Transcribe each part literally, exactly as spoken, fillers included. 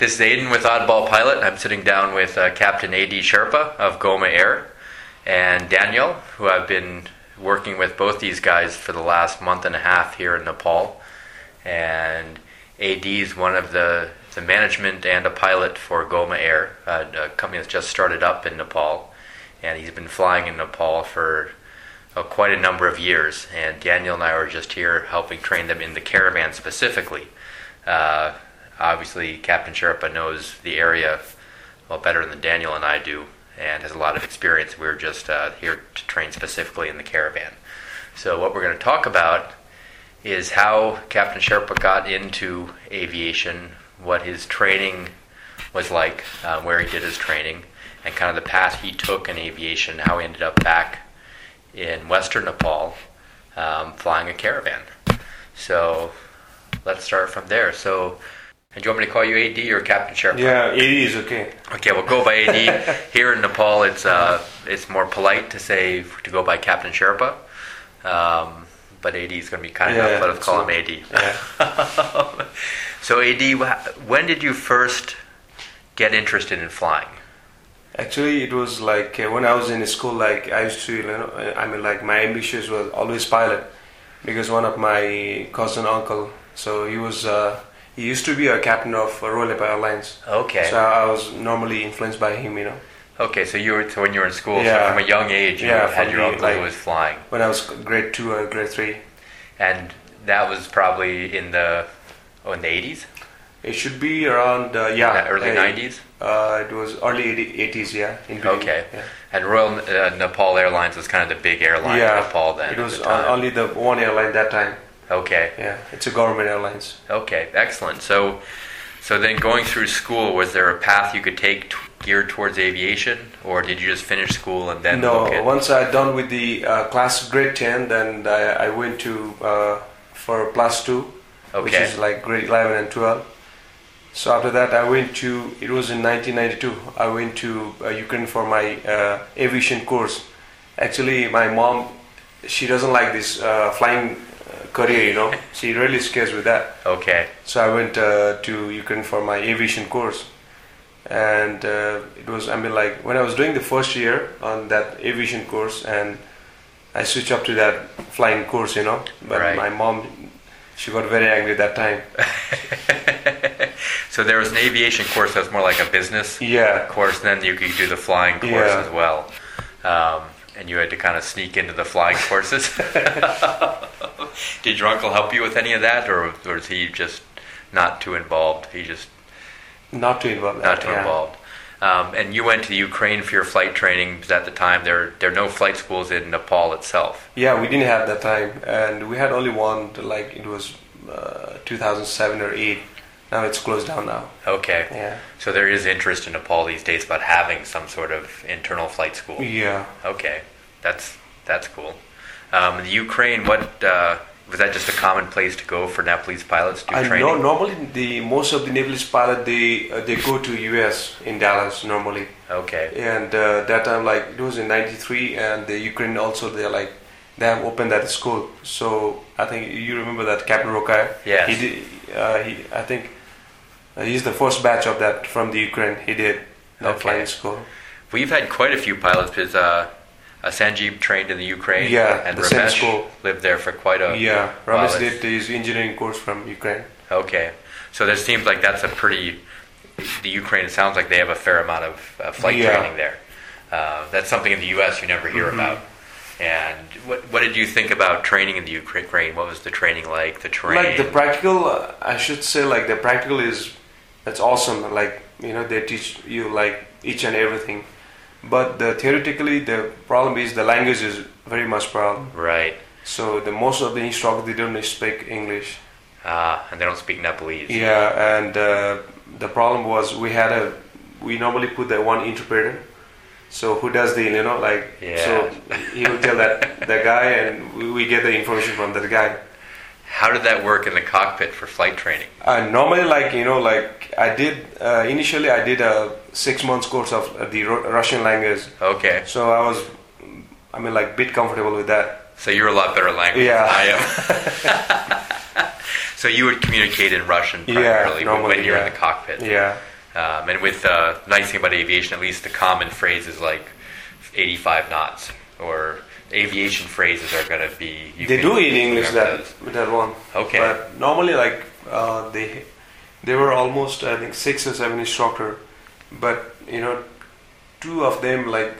This is Aiden with Oddball Pilot. I'm sitting down with uh, Captain A D Sherpa of Goma Air and Daniel, who I've been working with both these guys for the last month and a half here in Nepal. And A D is one of the, the management and a pilot for Goma Air, uh, a company that's just started up in Nepal. And he's been flying in Nepal for uh, quite a number of years. And Daniel and I were just here helping train them in the Caravan specifically. Uh, Obviously, Captain Sherpa knows the area well better than Daniel and I do, and has a lot of experience. We're just uh, here to train specifically in the Caravan. So what we're going to talk about is how Captain Sherpa got into aviation, what his training was like, uh, where he did his training, and kind of the path he took in aviation, how he ended up back in Western Nepal um, flying a Caravan. So let's start from there. So. And do you want me to call you A D or Captain Sherpa? Yeah, A D is okay. Okay, we'll go by A D. Here in Nepal, it's uh, it's more polite to say to go by Captain Sherpa, um, but A D is going to be kind yeah, enough. Let us call so, him A D. Yeah. So A D, when did you first get interested in flying? Actually, it was like uh, when I was in school. Like I used to, you know, I mean, like my ambitions was always pilot, because one of my cousin uncle, so he was. Uh, He used to be a captain of Royal Nepal Airlines. Okay. So I was normally influenced by him, you know. Okay, so you were so when you were in school, yeah. so from a young age, you yeah, had your the, uncle like, who was flying. When I was grade two or grade three. And that was probably in the oh in the eighties. It should be around uh, yeah in the early nineties. Uh, it was early eighties, yeah. In okay. Yeah. And Royal uh, Nepal Airlines was kind of the big airline yeah, in Nepal then. It was at the time. only the one airline that time. Okay. Yeah, it's a government airlines. Okay, excellent. So, so then going through school, was there a path you could take t- geared towards aviation, or did you just finish school and then no? look at... Once I done with the uh, class grade ten, then I, I went to uh, for plus two, okay. which is like grade eleven and twelve. So after that, I went to. It was in nineteen ninety-two. I went to uh, Ukraine for my uh, aviation course. Actually, my mom, she doesn't like this uh, flying career, you know. She really scares with that. Okay. So I went uh, to Ukraine for my aviation course, and uh, it was, I mean, like when I was doing the first year on that aviation course, and I switched up to that flying course, you know. But right. my mom, she got very angry that time. So there was an aviation course that was more like a business yeah. course, then you could do the flying course yeah. as well. Um, and you had to kind of sneak into the flying courses. Did your uncle help you with any of that, or, or was he just not too involved? He just not too involved. Not too yeah. involved. Um, and you went to the Ukraine for your flight training. Because at the time, there there are no flight schools in Nepal itself. Yeah, we didn't have that time, and we had only one. Like it was uh, two thousand seven or eight. Now it's closed down now. Okay. Yeah. So there is interest in Nepal these days about having some sort of internal flight school. Yeah. Okay, that's that's cool. Um, the Ukraine, what uh, was that? Just a common place to go for Nepalese pilots to do I training? know normally the most of the Nepalese pilots they uh, they go to U S in Dallas normally. Okay. And uh, that time, like it was in ninety-three, and the Ukraine also they're like they have opened that school. So I think you remember that Captain Rokai. Yes. He did. Uh, he I think uh, he's the first batch of that from the Ukraine. He did that Okay. flying school. We've had quite a few pilots because uh, uh, Sanjeev trained in the Ukraine. Yeah, and the same Ramesh school. lived there for quite a Yeah, while. Ramesh It's- did his engineering course from Ukraine. Okay, so there seems like that's a pretty. The Ukraine, it sounds like they have a fair amount of uh, flight Yeah. training there. Uh, that's something in the U S you never hear Mm-hmm. about. And what what did you think about training in the Ukraine? What was the training like? The terrain? Like the practical, uh, I should say, like the practical is, that's awesome. Like you know, they teach you like each and everything. But the theoretically, the problem is the language is very much problem. Right. So the most of the instructors they don't speak English. Ah, and they don't speak Nepalese. Yeah, and uh, the problem was we had a we normally put the one interpreter. So who does the you know like Yeah. so he will tell that the guy and we, we get the information from that guy. How did that work in the cockpit for flight training? Uh, normally, like you know, like I did uh, initially, I did a six months course of uh, the Ru- Russian language. Okay. So I was, I mean, like bit comfortable with that. So you're a lot better at language Yeah. than I am. So you would communicate in Russian primarily normally, when you're yeah. in the cockpit. Yeah. Um, and with uh, nice thing about aviation, at least the common phrase is like eighty-five knots, or aviation phrases are going to be. You they can, do in English that those. with that one. Okay. But normally, like uh, they they were almost I think six or seven instructor, but you know, two of them like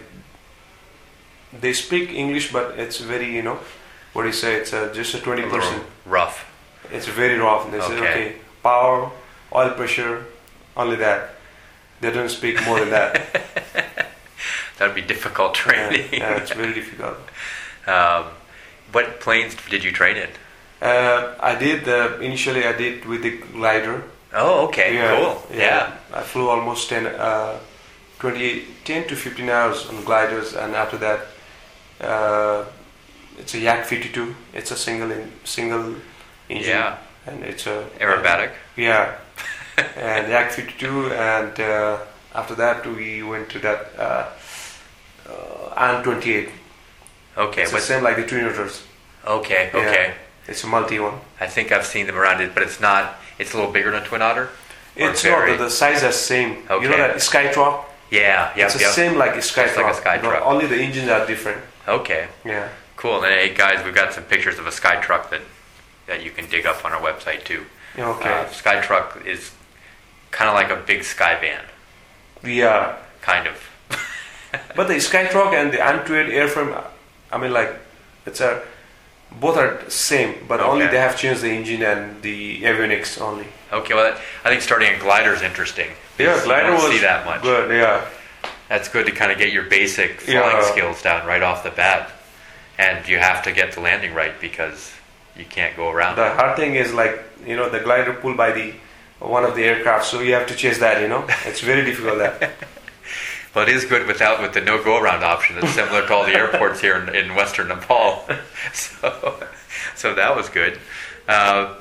they speak English, but it's very you know, what do you say? It's uh, just a twenty A little percent. rough. It's very rough. And they say Okay. okay, power, oil pressure, only that. They don't speak more than that. That'd be difficult yeah, training. yeah, it's very difficult. um, what planes did you train in? Uh, I did uh, initially. I did with the glider. Oh, okay, Yeah, cool. Yeah. I flew almost ten, uh, twenty, ten to fifteen hours on gliders, and after that, uh, it's a Yak fifty-two. It's a single in, single engine, Yeah. and it's a Aerobatic. yeah, and Yak fifty-two, and uh, after that we went to that uh, uh, AN twenty-eight. Okay. It's the What's, same like the Twin Rotors. okay. Yeah. Okay. It's a multi one. I think I've seen them around it, but it's not. It's a little bigger than a Twin Otter. Or It's very- not the, the size is same. You Okay. know that Skytruck? Yeah. Yeah. it's the same like a Skytruck. like a Skytruck. but only the engines are different. Okay. Yeah. Cool. And then, hey guys, we've got some pictures of a Skytruck that that you can dig up on our website too. Okay. Uh, Skytruck is kind of like a big Skyvan, Yeah. kind of. But the Skytruck and the AN twenty-eight airframe, I mean, like, it's a both are same, but only Okay. they have changed the engine and the avionics only. Okay. Well, that, I think starting a glider is interesting. Yeah, because glider you don't was see that much. good. Yeah. That's good to kind of get your basic flying Yeah. skills down right off the bat, and you have to get the landing right because you can't go around. The hard thing is like you know the glider pulled by the one of the aircraft, so you have to chase that. You know, it's very difficult. That. Well, it is good without with the no go around option. It's similar to all the airports here in, in Western Nepal. so, so that was good. Uh,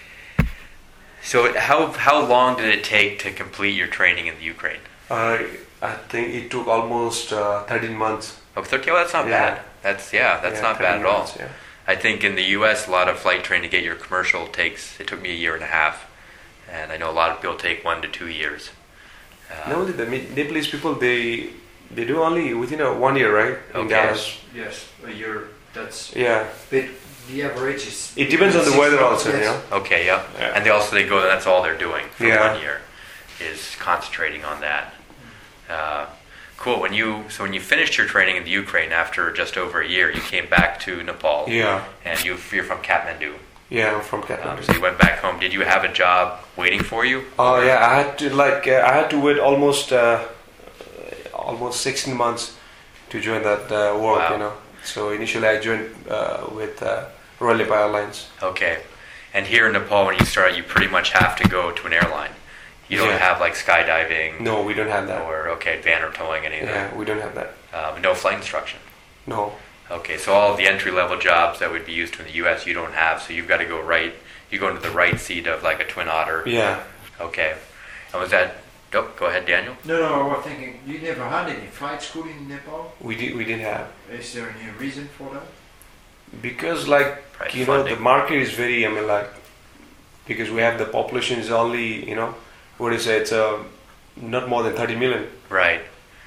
so how how long did it take to complete your training in the Ukraine? Uh, I think it took almost uh, thirteen months. Okay, well that's not Yeah. bad. That's yeah, that's Yeah, not bad thirteen at all. months, yeah. I think in the U S a lot of flight training to get your commercial takes. It took me a year and a half, and I know a lot of people take one to two years. Uh, No, the Mi- Nepalese people they they do only within a one year, right? In Okay. Dallas. Yes, a year. That's Yeah, but the average is. it depends on the six weather months, also. yes. You know. Okay, yeah. Yeah. And they also they go. That's all they're doing for Yeah. one year, is concentrating on that. Uh, cool. When you so when you finished your training in the Ukraine after just over a year, you came back to Nepal. Yeah, And you you're from Kathmandu. yeah, I'm from Um, Kathmandu. so you went back home. Did you have a job waiting for you? Oh yeah, I had to like uh, I had to wait almost uh, almost sixteen months to join that uh, work. Wow. You know. So initially I joined uh, with uh, Royal Nepal Airlines. Okay. And here in Nepal, when you start, you pretty much have to go to an airline. You don't Yeah. have like skydiving No, we don't have that. or okay, van or towing, any of Yeah, we don't have that. that. Um, no flight instruction. No. Okay, so all of the entry level jobs that would be used in the U S you don't have, so you've got to go right. You go into the right seat of like a Twin Otter. Yeah. Okay. And was that? Oh, go ahead, Daniel. No, no, I was thinking you never had any flight school in Nepal. We did. We didn't have Is there any reason for that? because like Probably you know funding. the market is very. I mean like because we have the population is only you know what is it? It's uh, not more than thirty million. Right.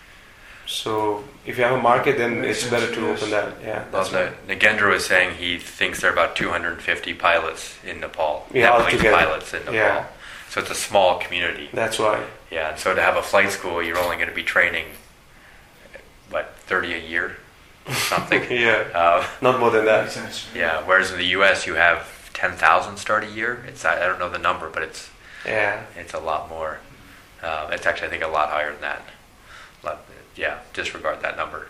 So if you have a market, then Makes it's sense, better to yes. open that. Yeah. Well, That's the, right. Nagendra was saying he thinks there are about two hundred fifty pilots in Nepal. Yeah, Nepalese altogether. pilots in Nepal. Yeah. So it's a small community. That's why. Yeah, and so to have a flight school, you're only going to be training, what, thirty a year or something? Yeah. uh, Not more than Makes that. sense. yeah, whereas in the U S you have ten thousand start a year. It's I I don't know the number, but it's Yeah. it's a lot more. Uh, it's actually, I think, a lot higher than that. Lot, yeah, disregard that number.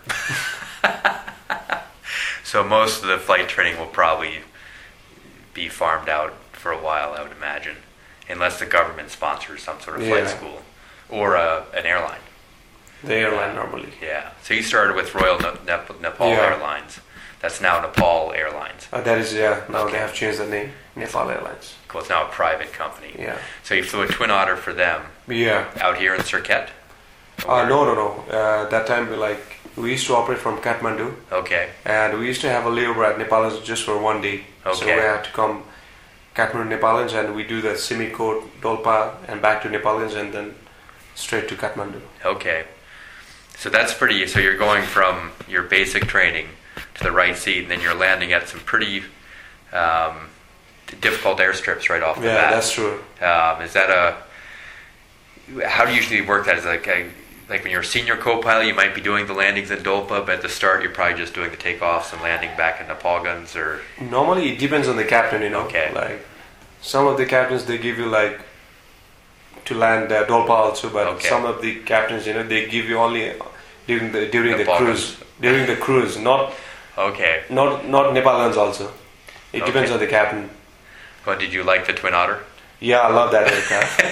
So most of the flight training will probably be farmed out for a while, I would imagine, unless the government sponsors some sort of flight Yeah. school or uh, an airline. The airline normally. Yeah. So you started with Royal Ne- Nep- Nepal Yeah. Airlines. That's now Nepal Airlines. Uh, that is yeah. Now Okay. they have changed the name. Nepal Airlines. Cool. It's now a private company. Yeah. So you flew a Twin Otter for them Yeah. out here in Surkhet? Uh, no, no, no. Uh, that time, we, like we used to operate from Kathmandu, Okay. and we used to have a layover at Nepalans just for one day. So Okay. we had to come Kathmandu Nepalans, and we do the Simikot, Dolpa, and back to Nepalans, and then straight to Kathmandu. Okay. So that's pretty. So you're going from your basic training to the right seat, and then you're landing at some pretty um, difficult airstrips right off the Yeah, bat. that's true. Um, is that a? How do you usually work that? Is it like a, like when you're a senior co-pilot, you might be doing the landings in Dolpa, but at the start you're probably just doing the takeoffs and landing back in Nepal guns, or Normally, it depends on the captain, you know. Okay. Like some of the captains, they give you like to land uh, Dolpa also, but Okay. some of the captains, you know, they give you only during the during the Nepal cruise, during the cruise, not okay. not not Nepal guns also. It depends Okay. on the captain. Well, did you like the Twin Otter? Yeah, I love that aircraft.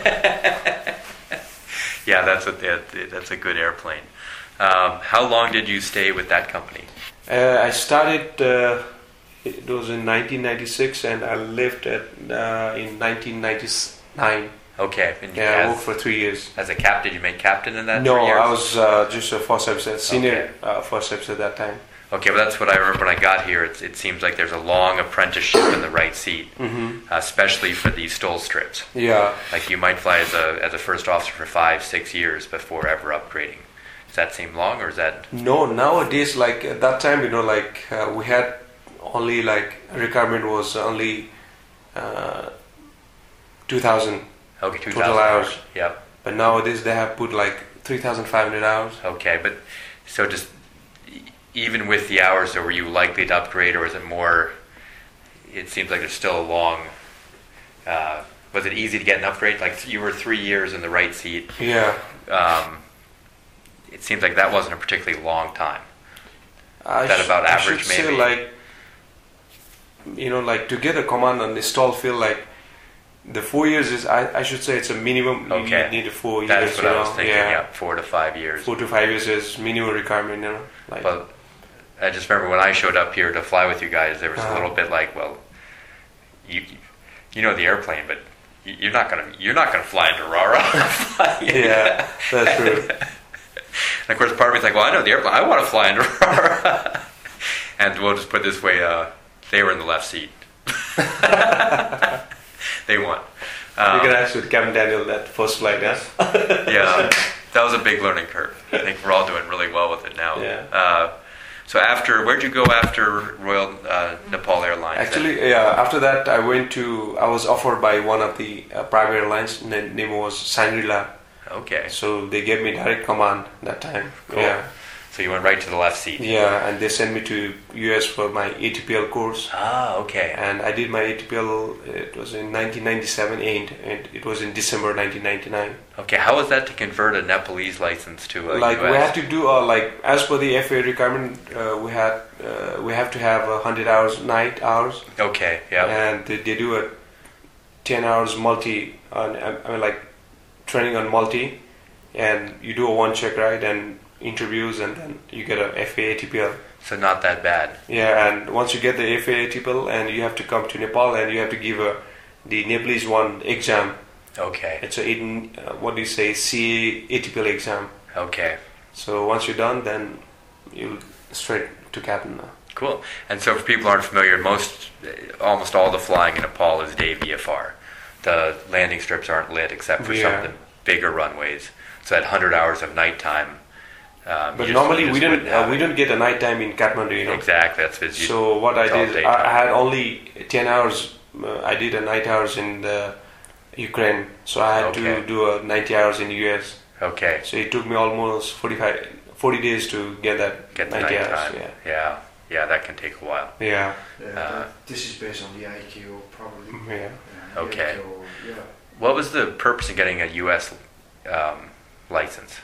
Yeah, that's a that- that's a good airplane. Um, how long did you stay with that company? uh, I started. Uh, it was in nineteen ninety-six, and I left at uh, in nineteen ninety-nine. Okay, and Yeah, I as, worked for three years. as a captain, did you make captain in that? No, three years? I was uh, just a first officer, senior Okay. uh, first officer at that time. Okay, well, that's what I remember when I got here. It's, it seems like there's a long apprenticeship in the right seat, Mm-hmm. uh, especially for these STOL strips. Yeah. Like you might fly as a as a first officer for five, six years before ever upgrading. Does that seem long, or is that No, nowadays, like at that time, you know, like uh, we had only like requirement was only uh, two thousand, okay? Two Total thousand hours. Yep. but nowadays they have put like three thousand five hundred hours. Okay, but so just e- even with the hours, so were you likely to upgrade, or is it more? It seems like there's still a long. Uh, was it easy to get an upgrade? Like you were three years in the right seat. Yeah. Um, it seems like that wasn't a particularly long time. I That sh- about I average, should maybe? say like, you know, like to get a command on the stall field, like the four years is, I, I should say it's a minimum. Okay. You need a four That's years. what you I know? was thinking. Yeah. Yeah, four to five years. Four to five years is minimum requirement, you know. Like, But I just remember when I showed up here to fly with you guys, there was Uh-huh. a little bit like, well, you you know the airplane, but you- you're not gonna you're not gonna fly into Rara. yeah, that's true. And of course, part of me's like, well, I know the airplane. I want to fly into Rara. And we'll just put it this way: uh, they were in the left seat. They won. Um, You can ask with Captain Daniel that first flight, yeah. yeah, that was a big learning curve. I think we're all doing really well with it now. Yeah. Uh, so after, where'd you go after Royal uh, Nepal Airlines? Actually, yeah. After that, I went to. I was offered by one of the uh, private airlines. Na- name was Shangri-La. Okay. So they gave me direct command that time. Cool. Yeah. So you went right to the left seat. Yeah, and they sent me to U S for my A T P L course. Ah, okay. And I did my A T P L. It was in nineteen ninety-seven, and and it was in December nineteen ninety-nine. Okay, how was that to convert a Nepalese license to a Like U S? we have to do uh, like as per the F A A requirement, uh, we had uh, we have to have a hundred hours night hours, Okay, yeah. and they, they do a ten hours multi on I I mean like training on multi, and you do a one check ride and interviews, and then you get a F A A T P L. So not that bad. Yeah, and once you get the F A A T P L, and you have to come to Nepal, and you have to give a the Nepalese one exam. Okay, It's a uh, what do you say C A A T P L exam. okay. So once you're done, then you straight to captain now. Cool. And so for people who aren't familiar, most, almost all the flying in Nepal is day V F R. The landing strips aren't lit except for some of Yeah. the bigger runways. So that one hundred hours of nighttime. Um, But you just- normally you we just don't wouldn't have uh, we it. don't get a night time in Kathmandu, you know. Exactly. That's what you, So what I it's all did, daytime. I, I had only ten hours. Uh, I did a night hours in the Ukraine, so I had Okay. to do a ninety hours in U S. Okay. So it took me almost forty-five, forty days to get that Get the ninety nighttime. hours. Yeah, yeah. Yeah, that can take a while. yeah, Yeah, Uh, that, this is based on the I Q O probably. yeah. Yeah, the Okay. I Q O, yeah. What was the purpose of getting a U S um, license?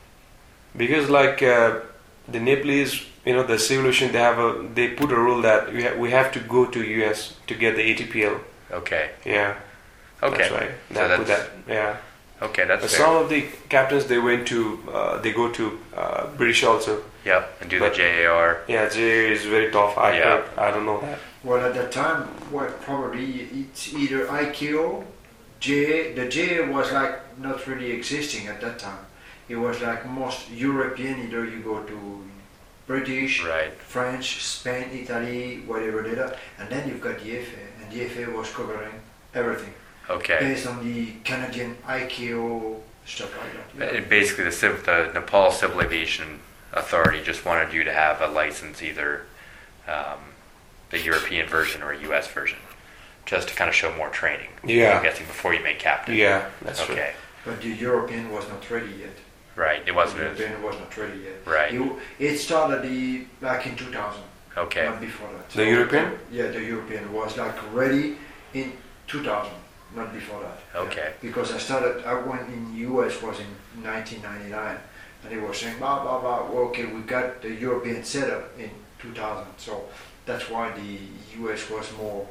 Because like uh, the Nepalese, you know, the civilization, they have a they put a rule that we ha- we have to go to U S to get the A T P L. Okay. Yeah, Okay. that's right. So They put that's- that. Yeah. Okay, that's But fair. some of the captains they went to uh, they go to uh, British also. Yep, and do But- the J A R. Yeah, J is very tough. I Yeah. I, I don't know that. Well, at that time, well, probably it's either I Q O, J. The J was like not really existing at that time. It was like most European. Either you go to British, Right. French, Spain, Italy, whatever they are, and then you've got the F A, and the F A was covering everything Okay. based on the Canadian I Q O stuff like that. Yeah. And basically, the, civ- the Nepal Civil Aviation Authority just wanted you to have a license, either um, the European version or a U S version, just to kind of show more training. Yeah. I'm guessing before you make captain. Yeah, that's true. Okay. But the European was not ready yet. Right. It wasn't. The as- European was not ready yet. Right. You, it started the, back in two thousand. Okay. Not before that. The European? Yeah, the European was like ready in two thousand, not before that. Okay. Yeah. Because I started, I went in U S was in nineteen ninety-nine, and they were saying blah blah blah. Well, okay, we got the European setup in two thousand, so that's why the U S was more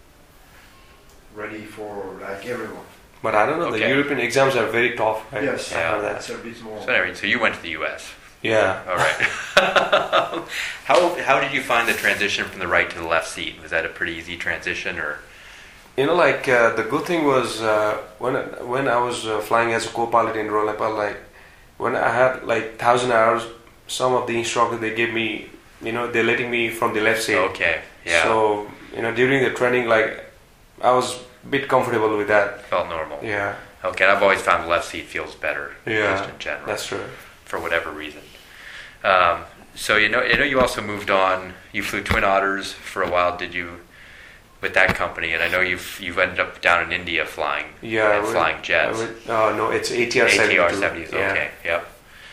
ready for like everyone. But I don't know, Okay. the European exams are very tough, right? Yes, I heard that. that's a bit more. So anyway, so you went to the U S. Yeah. All right. how how did you find the transition from the right to the left seat? Was that a pretty easy transition, or? You know, like uh, the good thing was uh, when when I was uh, flying as a co-pilot in Royal Nepal, like when I had like thousand hours, some of the instructors they gave me, you know, they're letting me from the left seat. Okay. Yeah. So you know, during the training, like I was a bit comfortable with that. Felt normal. Yeah. Okay. I've always found the left seat feels better. Yeah. Just in general. That's true. For whatever reason. Um, so you know, I know you also moved on. You flew Twin Otters for a while, did you? With that company, and I know you've you've ended up down in India flying. Yeah. I and went- flying I jets. went- oh no, it's A T R seventy-two. A T R seventies. Yeah. Okay. Yep.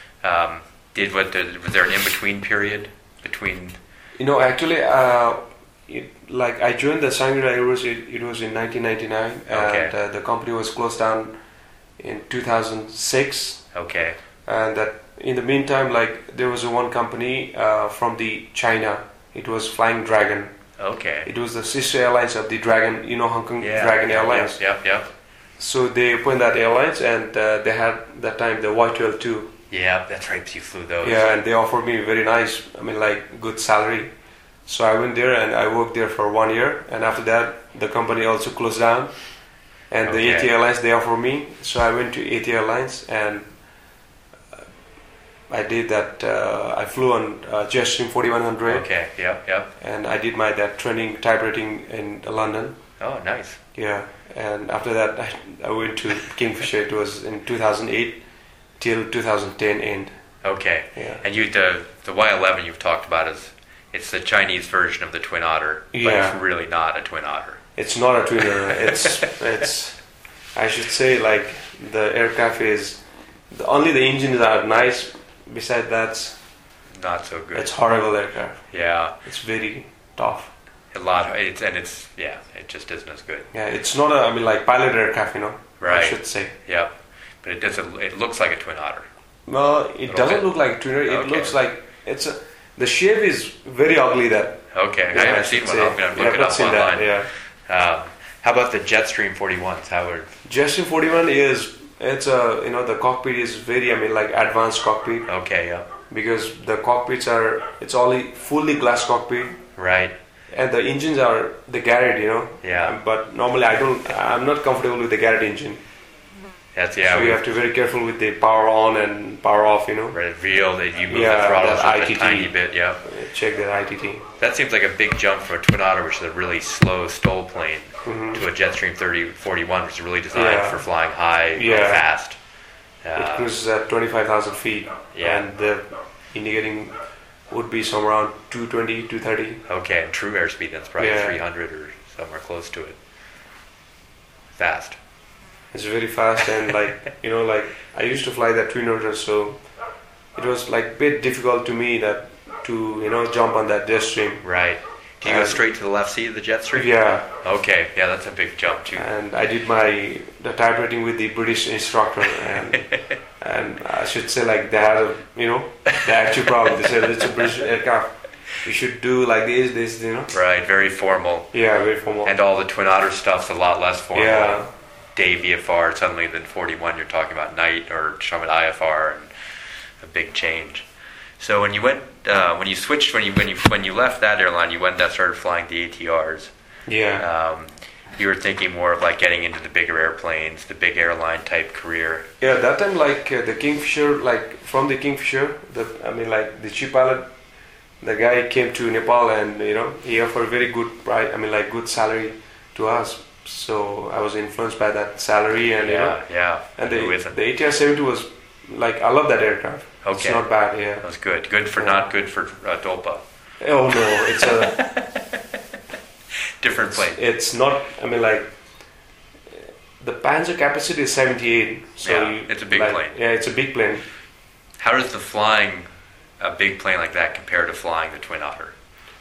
Um, did what? Did, was there an in between period between? You know, actually, uh, it, like I joined the Shangri-La Airways. It, it was in nineteen ninety-nine, Okay. and uh, the company was closed down in two thousand six. Okay. And that in the meantime, like there was a one company uh, from the China. It was Flying Dragon. Okay. It was the sister airlines of the Dragon. You know, Hong Kong Yeah. Dragon yeah, Airlines. Yep. Yep. Yep. So they opened that airlines, and uh, they had that time the Y twelve too. Yeah, that's right. You flew those. Yeah, and they offered me very nice. I mean, like good salary. So I went there and I worked there for one year. And after that, the company also closed down. And Okay. the A T Airlines they offered me. So I went to A T Airlines and uh, I did that. Uh, I flew on uh, Jetstream forty-one hundred. Okay. Yep. Yep. And I did my that training type rating in London. Oh, nice. Yeah. And after that, I, I went to Kingfisher. It was in two thousand eight till two thousand ten end. Okay. Yeah. And you the the Y eleven you've talked about is it's the Chinese version of the Twin Otter, but Yeah. it's really not a Twin Otter. It's not a twinner. It's it's. I should say like the aircraft is the, only the engines are nice. Besides that, Not so good. it's horrible aircraft. Yeah. It's very tough. A lot. It's and it's yeah. It just isn't as good. Yeah, it's not a. I mean, like pilot aircraft, you know. Right. I should say. Yep. But it doesn't. It looks like a Twin Otter. Well, it Little doesn't bit. look like a twinner. It Okay. looks like it's a. The shape is very ugly. That. Okay. Yeah, I haven't should seen one. say. I'm gonna You look have it not up seen online. that, yeah. Um, how about the Jetstream forty-ones? How are Jetstream forty-one is. It's a. You know, the cockpit is very. I mean, like advanced cockpit okay? Yeah. because the cockpits are. It's only fully glass cockpit. Right. And the engines are the Garrett, you know. Yeah. Um, But normally I don't. I'm not comfortable with the Garrett engine. That's yeah. So we you have to be very careful with the power on and power off, you know. reveal that you move Yeah, the throttle that just a I T T. tiny bit. Yeah. Check the I T T. That seems like a big jump from a Twin Otter, which is a really slow stole plane, Mhm. to a Jetstream thirty forty-one, which is really designed Yeah. for flying high, and Yeah. fast. It Uh, cruises at twenty-five thousand feet. Yeah. And the indicating would be somewhere around two twenty, two thirty. okay, and true airspeed, that's probably Yeah. three hundred or somewhere close to it. Fast. It's very fast and like, you know, like I used to fly that Twin Otter, so it was like bit difficult to me that to, you know, jump on that Jetstream. Right. Do you go Um, straight to the left seat of the Jetstream? Yeah. Okay, yeah, that's a big jump too. And I did my the type rating with the British instructor, and and I should say like they had a you know the actual problem. They said it's a British aircraft. You should do like this, this, you know. Right, very formal. Yeah, very formal. And all the Twin Otter stuff's a lot less formal. Yeah. Day V F R, suddenly than forty-one, you're talking about night or Summit I F R, and a big change. So when you went, uh, when you switched, when you when you when you left that airline, you went and started flying the A T Rs. Yeah. Um, you were thinking more of like getting into the bigger airplanes, the big airline type career. Yeah, that time like uh, the Kingfisher, like from the Kingfisher, the I mean like the chief pilot, the guy came to Nepal and you know he offered very good price. I mean like good salary to us. so I was influenced by that salary, and you know, Yeah, yeah. and Who the isn't? the A T R seventy was like, I love that aircraft. It's Okay. not bad. Yeah. That was good. Good for Yeah. not good for uh, Dolpa. Oh no, it's a Different plane. it's not. I mean, like the Panzer capacity is seventy-eight. So Yeah, you, it's a big like, plane. Yeah, it's a big plane. How does the flying a big plane like that compare to flying the Twin Otter?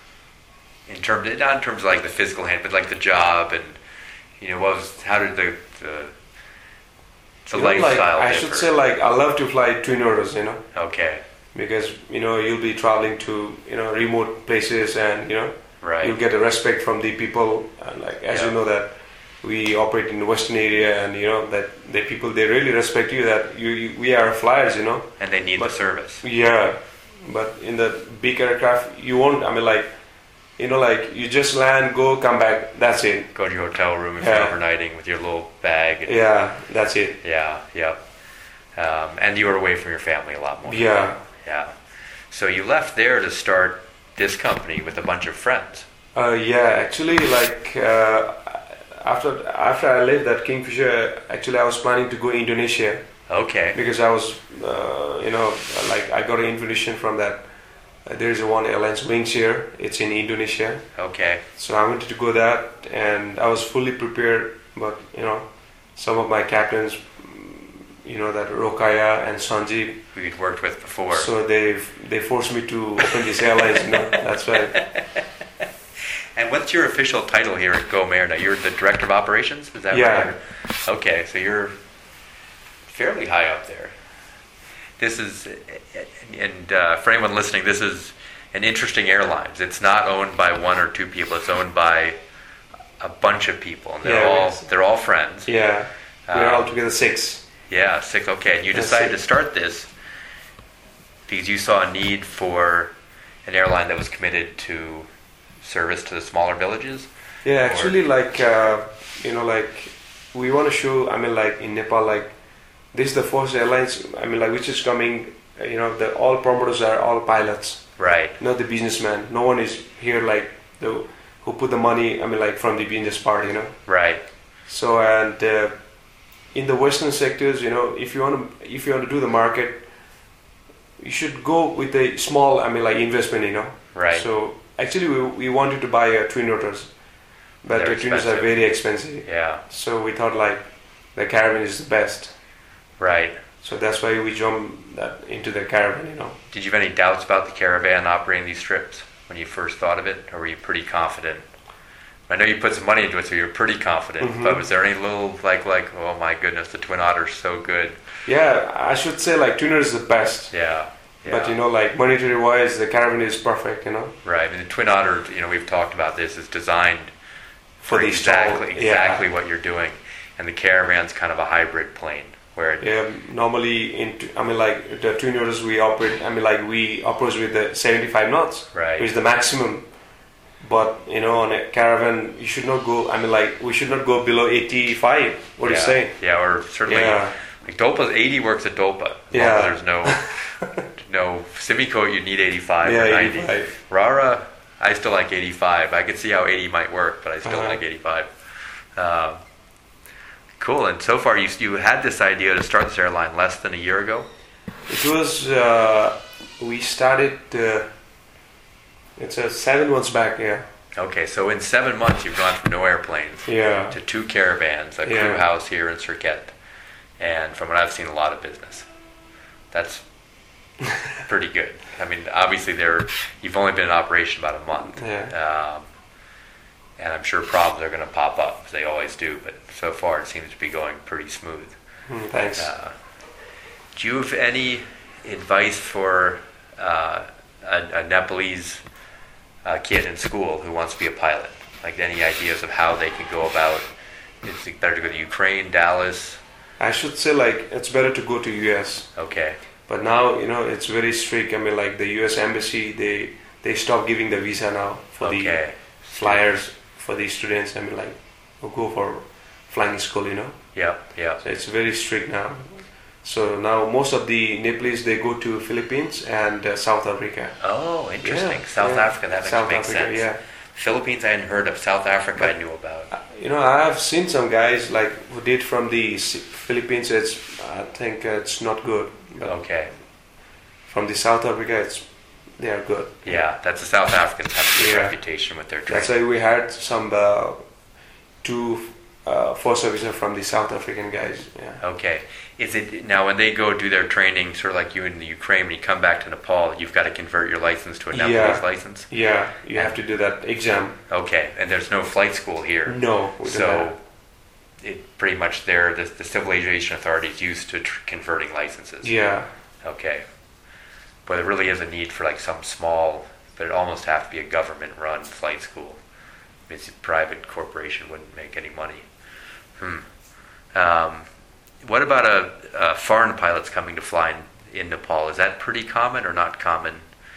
In terms, not in terms of like the physical hand, but like the job and you know, what was how did the the, the You know, like, lifestyle I differ? should say, like, I love to fly twin orders, you know, Okay, because you know you'll be traveling to you know remote places, and you know right. you'll get a respect from the people. And like as Yeah. you know that we operate in the Western area, and you know that the people, they really respect you. That you, you we are flyers, you know. And they need But- the service. Yeah, but in the big aircraft, you won't. I mean, like, you know, like you just land, go, come back. That's it. Go to your hotel room if Yeah. you're overnighting with your little bag. And, Yeah, that's it. yeah, yeah. Um, and you were away from your family a lot more. Yeah. Yeah. So you left there to start this company with a bunch of friends. Uh, yeah, actually, like uh, after after I left that Kingfisher, actually I was planning to go Indonesia Okay. because I was, uh, you know, like I got an invitation from that. Uh, there is one airlines Wings here. It's in Indonesia, Okay. so I wanted to go that, and I was fully prepared. But you know, some of my captains, you know, that Rokaya and Sanjeev, Who you'd worked with before. so they they forced me to open this airlines. You know, that's right. And what's your official title here at GoMair now? You're the director of operations? Is that Yeah. right? Okay, so you're fairly high up there. This is, and uh, for anyone listening, this is an interesting airlines. It's not owned by one or two people. It's owned by a bunch of people, and they're Yeah, all yes. they're all friends. Yeah, we're Um, all together six. Yeah, six. Okay, and you That's decided it. to start this because you saw a need for an airline that was committed to service to the smaller villages. Yeah, Or- actually, like uh, you know, like we want to show. I mean, like in Nepal, like this is the first airlines. I mean, like which is coming. uh, You know, the all promoters are all pilots, Right. not the businessman. No one is here like the who put the money. I mean, like from the business part. You know. Right. So and uh, in the Western sectors, you know, if you want to if you want to do the market, you should go with a small. I mean, like investment. You know. Right. So actually, we we wanted to buy a twin rotors, but They're the twin rotors are expensive. very expensive. Yeah. So we thought like the Caravan is the best. Right. So that's why we jumped that into the Caravan. You know. Did you have any doubts about the Caravan operating these trips when you first thought of it, or were you pretty confident? I know you put some money into it, so you're pretty confident. Mhm. But was there any little like like oh my goodness, the Twin Otter's so good? Yeah, I should say like twin rotors is the best. Yeah. Yeah. But you know, like monetary wise, the Caravan is perfect. You know. Right. And the Twin Otter, you know, we've talked about this, is designed for, For the exactly stall, yeah. exactly what you're doing, and the Caravan's kind of a hybrid plane where it, Yeah, normally in I mean like the twin rotors we operate. I mean like we operate with the seventy-five knots, Right. which is the maximum. But you know, on a Caravan, you should not go. I mean, like we should not go below eighty-five. What yeah, do you say? Yeah, or certainly Yeah. like Dolpa eighty works at Dolpa. Yeah. There's no no Simico, you need eighty-five Yeah, or ninety. eighty-five. Rara, I still like eighty-five. I could see how eighty might work, but I still Uh-huh. like eighty-five. Um, cool. And so far, you you had this idea to start this airline less than a year ago. It was uh, we started. Uh, it's uh, seven months back. Yeah. Okay, so in seven months, you've gone from no airplanes Yeah. to two Caravans, a crew Yeah. house here in Surkhet, and from what I've seen, a lot of business. That's pretty good. I mean, obviously, there you've only been in operation about a month, Yeah. um, and I'm sure problems are going to pop up, as they always do. But so far, it seems to be going pretty smooth. Mm, thanks. Uh, do you have any advice for uh, a, a Nepalese uh, kid in school who wants to be a pilot? Like any ideas of how they can go about? Is it better to go to Ukraine, Dallas? I should say like it's better to go to U S. Okay, But now you know it's very strict. I mean, like the U S embassy, they they stop giving the visa now for the okay, flyers for the students. I mean, like who go for flying school. You know. yeah, yeah, So it's very strict now. So now most of the Nepalese they go to Philippines and uh, South Africa. Oh, interesting. Yeah, South yeah. Africa, that makes, South makes Africa, sense. yeah. Philippines I hadn't heard of. South Africa But- I knew about. You know, I have seen some guys like who did from the S- Philippines. It's I think uh, it's not good. But Okay. from the South Africa, it's they are good. Yeah, that's the South Africans have a good Yeah. reputation with their That's training. why we had some uh, two uh, force officers from the South African guys. Yeah. Okay. Is it now when they go do their training, sort of like you in the Ukraine, when you come back to Nepal, you've got to convert your license to a Nepalese Yeah. license? Yeah, you have to do that exam. Okay, and there's no flight school here. No, we don't So have. it pretty much there, the, the civil aviation authorities used to tr- converting licenses. Yeah, Okay. But there really is a need for like some small, but it almost have to be a government run flight school. It's a private corporation wouldn't make any money. Hmm. Um, what about a, a foreign pilots coming to fly in, in Nepal? Is that pretty common or not common?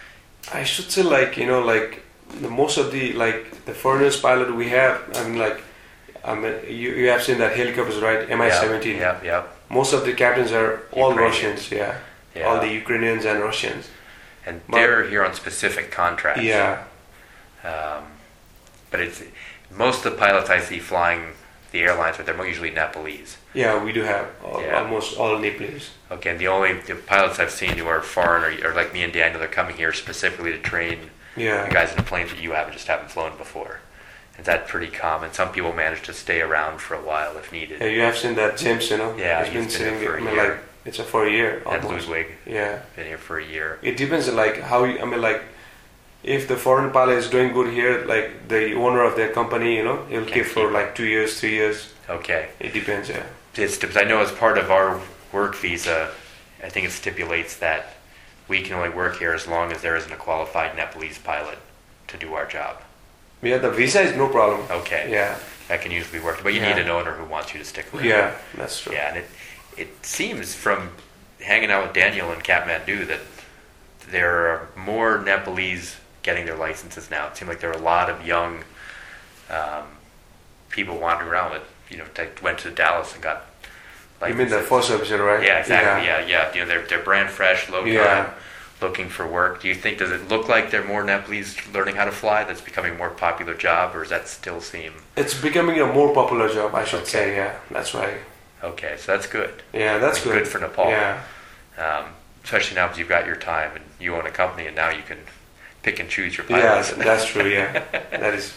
I should say like you know like the most of the like the foreigners pilot we have. I mean like I mean you you have seen that helicopters, right? M I seventeen. Yeah, yeah, Most of the captains are all Ukrainians. Russians. Yeah. yeah. All the Ukrainians and Russians. and But- they're here on specific contracts. Yeah. Um, but it's most of the pilots I see flying the airlines, but they're usually Nepalese. Yeah, we do have all, Yeah. almost all Nepalese. Okay, and the only the pilots I've seen who are foreign or, or like me and Daniel, they're coming here specifically to train Yeah. the guys in the planes that you haven't just haven't flown before. Is that pretty common? Some people manage to stay around for a while if needed. Yeah, you have seen that James, you know. Yeah, he's he's been been sitting here for I a mean, year. like it's a for a year At almost. Ludwig, Yeah. been here for a year. It depends, like how you, I mean, like if the foreign pilot is doing good here, like the owner of their company, you know, he'll Can keep for keep like two years, three years. Okay, It depends, yeah. it's because I know as part of our work visa, I think it stipulates that we can only work here as long as there isn't a qualified Nepalese pilot to do our job. Yeah, the visa is no problem. Okay, Yeah, that can usually work, but you Yeah. need an owner who wants you to stick around. yeah, that's true. Yeah, and it it seems from hanging out with Daniel in Kathmandu that there are more Nepalese getting their licenses now. It seems like there are a lot of young um, people wandering around with, you know, they went to Dallas and got You mean the licenses. force officer, right? Yeah, exactly. Yeah, yeah. You know, they're they're brand fresh, low Yeah. time, looking for work. Do you think does it look like there are more Nepalese learning how to fly? That's becoming a more popular job, or does that still seem It's becoming a more popular job, I should Okay. say. Yeah, that's right. okay? So that's good. Yeah, that's Good good. for Nepal. Yeah, Um, especially now because you've got your time and you own a company, and now you can pick and choose your yeah, pilots. that's true. Yeah, that is.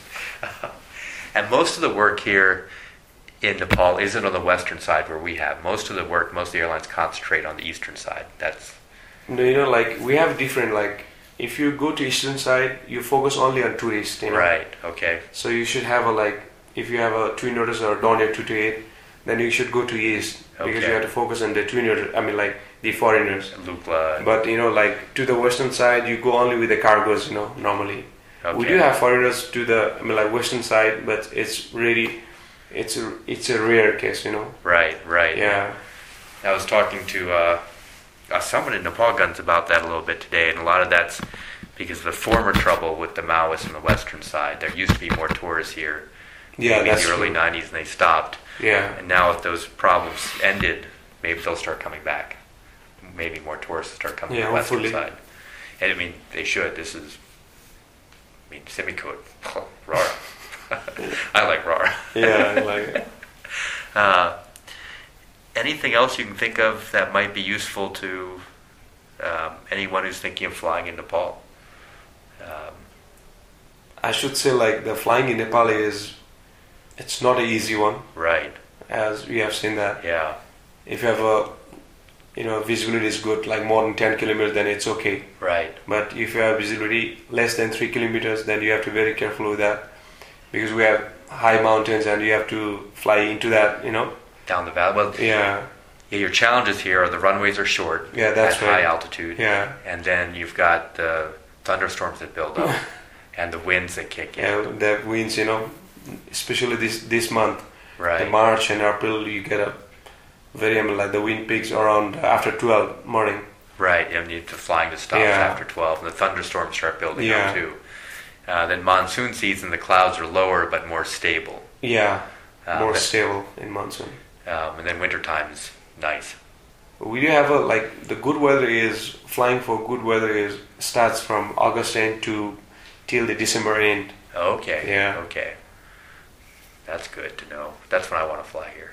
And most of the work here in Nepal isn't on the western side where we have. Most of the work, most of the airlines concentrate on the eastern side. That's No, you know, like we have different. Like if you go to eastern side, you focus only on tourists. You know? right. Okay. So you should have a like if you have a Twin Otters or Dornier two twenty-eight, then you should go to east because Okay. you have to focus on the Twin Otters. I mean, like the foreigners. Lukla. But you know, like to the western side, you go only with the cargos. You know, normally Okay. we do have foreigners to the I mean, like western side, but it's really it's a it's a rare case. You know. Right. Right. Yeah. I was talking to uh, uh, someone in Nepal Guns about that a little bit today, and a lot of that's because of the former trouble with the Maoists on the western side. There used to be more tourists here. Yeah, maybe in that's the early true. nineties, and they stopped. Yeah. And now, if those problems ended, maybe they'll start coming back. Maybe more tourists start coming Yeah, to the western hopefully. side. And I mean, they should. This is, I mean, Simikot, Rara. I like Rara. Yeah, I like it. Uh, anything else you can think of that might be useful to um, anyone who's thinking of flying in Nepal? Um, I should say like the flying in Nepal is it's not an easy one, right. as we have seen that. Yeah. If you have a you know visibility is good, like more than ten kilometers, then it's okay. Right. But if you have visibility less than three kilometers, then you have to be very careful with that because we have high mountains and you have to fly into that. You know. Down the valley. Well, Yeah. yeah, your challenges here are the runways are short. Yeah, that's at right. high altitude. Yeah. And then you've got the thunderstorms that build up and the winds that kick in. Yeah. The winds, you know, especially this this month, the Right. March and April, you get a very I mean, like the wind peaks around after twelve morning. Right. And you the flying to stops Yeah. after twelve, and the thunderstorms start building Yeah. up too. Uh, then monsoon season, the clouds are lower but more stable. Yeah. Uh, More but- stable in monsoon. um, and then wintertime is nice. We do have a like the good weather is flying for good weather is starts from August end to till the December end. Okay. Yeah. Okay. That's good to know. That's when I want to fly here.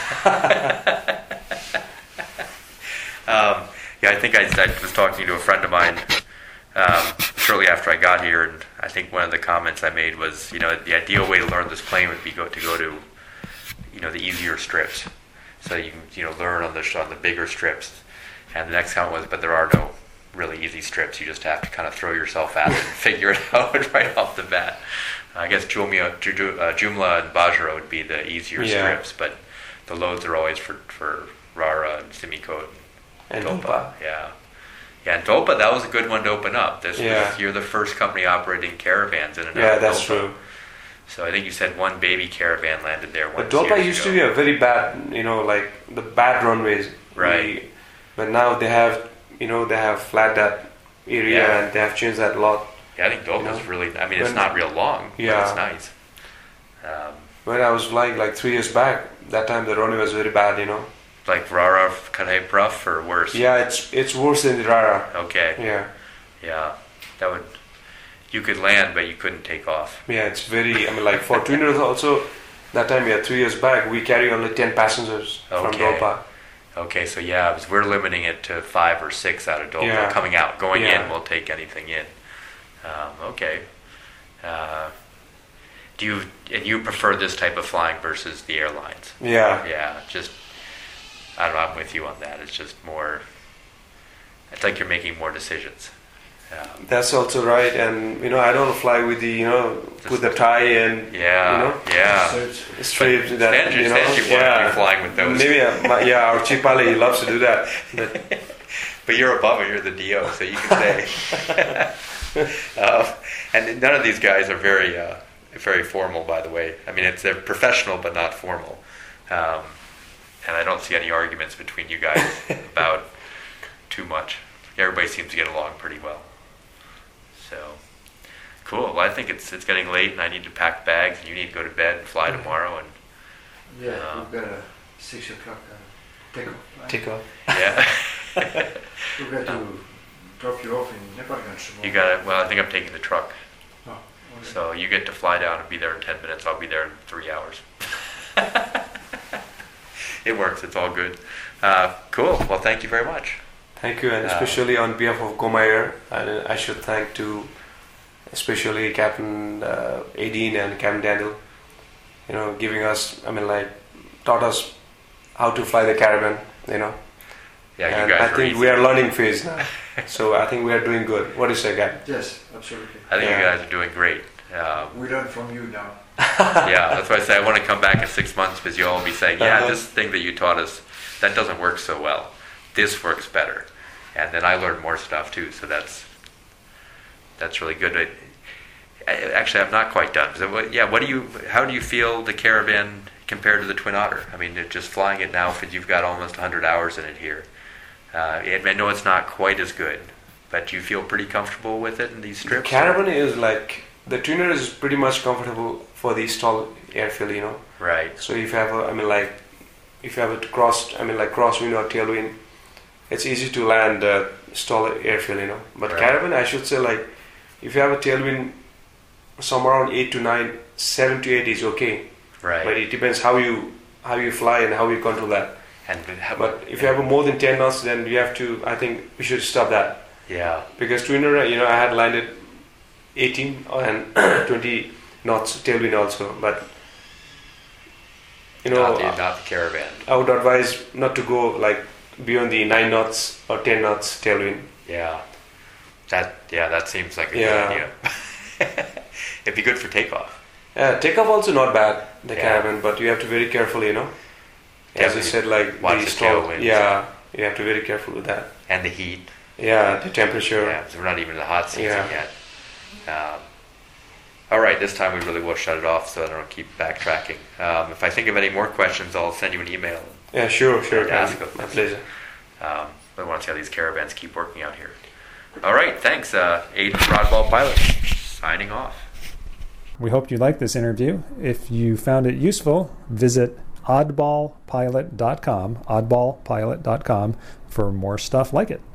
um, yeah, I think I, I was talking to a friend of mine um, shortly after I got here, and I think one of the comments I made was, you know, the ideal way to learn this plane would be go to go to, you know, the easier strips, so you can, you know, learn on the on the bigger strips. And the next comment was, but there are no really easy strips. You just have to kind of throw yourself at it and figure it out right off the bat. I guess Jumla, Jumla and Bajra would be the easier Yeah. strips, but the loads are always for, for Rara and Simikot And Dopa. Dopa. Yeah. Yeah, and Dopa, that was a good one to open up. This Yeah. was, you're the first company operating caravans in and Yeah, out of that's Dopa. true. So I think you said one baby caravan landed there But once Dopa years used ago. to be a very bad, you know, like the bad runways. Right. We- but now they have, you know, they have flat that area Yeah. and they have changed that a lot. Yeah, I think Dopa's You know? really, I mean, it's When- not real long, Yeah. but it's nice. Um, When I was flying like three years back, that time the runway was very bad, you know. like Rara, Kadai Rough, or worse? Yeah, it's it's worse than the Rara. Okay. Yeah, Yeah, that would. You could land, but you couldn't take off. yeah, it's very. I mean, like for Twiners also, that time yeah, three years back we carry only ten passengers from Okay. Dopa. Okay, so yeah, it was- we're limiting it to five or six out of Dopa Yeah. coming out. Going Yeah. in, we'll take anything in. Um, okay. Uh, do you and you prefer this type of flying versus the airlines? Yeah, Yeah, just I don't know. I'm with you on that. It's just more. It's like you're making more decisions. Um, that's also right. And you know, I don't fly with the you know put the tie and yeah, you know yeah. So it's, straight But that Sanjay- you know Sanjay wanted to yeah. be flying with those. Maybe uh, my, yeah, our Chipale he loves to do that. But But you're above it. You're the D O, so you can say. uh, and none of these guys are very, uh, very formal. By the way, I mean it's they're professional but not formal. Um, and I don't see any arguments between you guys about too much. Everybody seems to get along pretty well. So cool. Well, I think it's it's getting late, and I need to pack bags, and you need to go to bed and fly tomorrow. And yeah, Um, we've got a six o'clock uh, take off. Right? take off. yeah, We've got to drop you off in Nepalganj tomorrow. you got it. Well, I think I'm taking the truck. Oh, okay. So you get to fly down and be there in ten minutes. I'll be there in three hours. It works. It's all good. Uh, cool. Well, thank you very much. Thank you, and Uh, especially on behalf of Goma Air, I, I should thank to especially Captain uh, Aideen and Captain Daniel, you know, giving us, I mean, like, taught us how to fly the Caravan, you know. Yeah, and you guys I are think easy. we are learning phase now, so I think we are doing good. What do you say, Gavin? Yes, absolutely. I think Yeah. you guys are doing great. Um, We learn from you now. yeah, that's why I say I want to come back in six months because you'll all be saying, yeah, Uh-huh. this thing that you taught us, that doesn't work so well. This works better. And then I learned more stuff too, so that's that's really good. I, I- actually, I'm not quite done. So, what, yeah, what do you? How do you feel the Caravan compared to the Twin Otter? I mean, it- just flying it now, because you've got almost one hundred hours in it here. Uh, and I know it's not quite as good, but you feel pretty comfortable with it in these The strips? Caravan is like, the Twinner is pretty much comfortable for the stall airfield, you know. Right. So if you have a, I mean, like, if you have a cross, I mean, like crosswind or tailwind, it's easy to land uh, stall airfield, you know. But Right. Caravan, I should say, like, if you have a tailwind somewhere around eight to nine, seven to eight is okay. Right. But it depends how you how you fly and how you control that. And how, But if you have a more than ten knots, then you have to. I think we should stop that yeah. because Twinner, you know, I had landed eighteen and twenty knots tailwind also, but you know, not, the, not the Caravan. I would advise not to go like beyond the nine knots or ten knots tailwind. Yeah. That yeah, that seems like a Yeah. good idea. It'd be good for takeoff. Uh, takeoff also not bad, the Yeah. Caravan, but you have to very careful, you know. As I Definitely said, like watch the the stall, tailwinds. yeah, you have to be very careful with that. And the heat. Yeah, the temperature. Yeah, 'cause we're not even in the hot season Yeah. yet. Um, all right, this time we really will shut it off so I don't keep backtracking. Um, if I think of any more questions, I'll send you an email. Yeah, sure, sure. And ask them. My pleasure. Um, I want to see how these caravans keep working out here. All right, thanks, uh, Aiden Broadball Pilot. Signing off. We hope you liked this interview. If you found it useful, visit oddball pilot dot com, oddball pilot dot com, for more stuff like it.